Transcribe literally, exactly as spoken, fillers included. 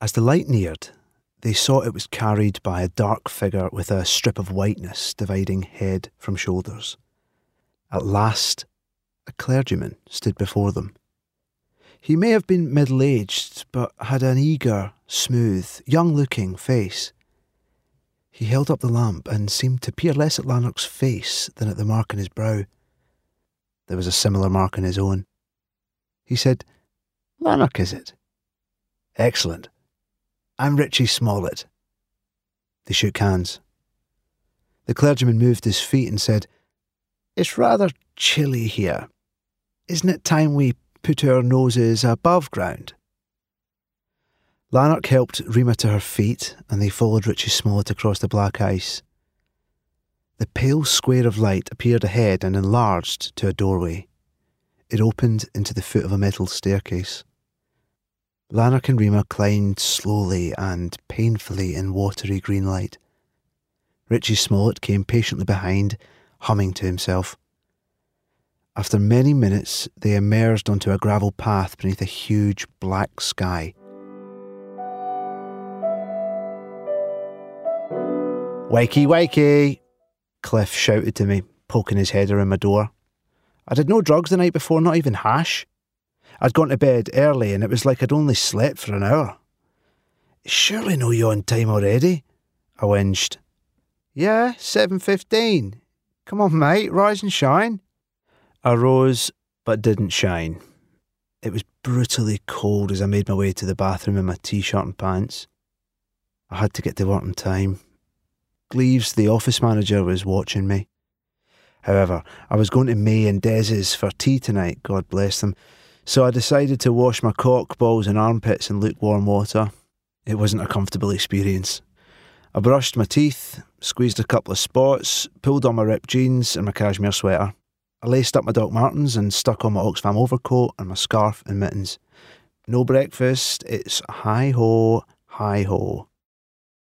As the light neared, they saw it was carried by a dark figure with a strip of whiteness dividing head from shoulders. At last, a clergyman stood before them. He may have been middle-aged, but had an eager, smooth, young-looking face. He held up the lamp and seemed to peer less at Lanark's face than at the mark on his brow. There was a similar mark on his own. He said, "Lanark, is it? Excellent. I'm Richie Smollett." They shook hands. The clergyman moved his feet and said, "It's rather chilly here. Isn't it time we put our noses above ground?" Lanark helped Rima to her feet, and they followed Richie Smollett across the black ice. The pale square of light appeared ahead and enlarged to a doorway. It opened into the foot of a metal staircase. Lanark and Rima climbed slowly and painfully in watery green light. Richie Smollett came patiently behind, humming to himself. After many minutes, they emerged onto a gravel path beneath a huge black sky. "Wakey, wakey!" Cliff shouted to me, poking his head around my door. I'd had no drugs the night before, not even hash. I'd gone to bed early and it was like I'd only slept for an hour. "Surely no you on time already?" I whinged. "Yeah, seven fifteen. Come on, mate, rise and shine." I rose, but didn't shine. It was brutally cold as I made my way to the bathroom in my t-shirt and pants. I had to get to work on time. Gleaves, the office manager, was watching me. However, I was going to May and Dez's for tea tonight, God bless them, so I decided to wash my cock, balls and armpits in lukewarm water. It wasn't a comfortable experience. I brushed my teeth, squeezed a couple of spots, pulled on my ripped jeans and my cashmere sweater. I laced up my Doc Martens and stuck on my Oxfam overcoat and my scarf and mittens. No breakfast, it's hi-ho, hi-ho.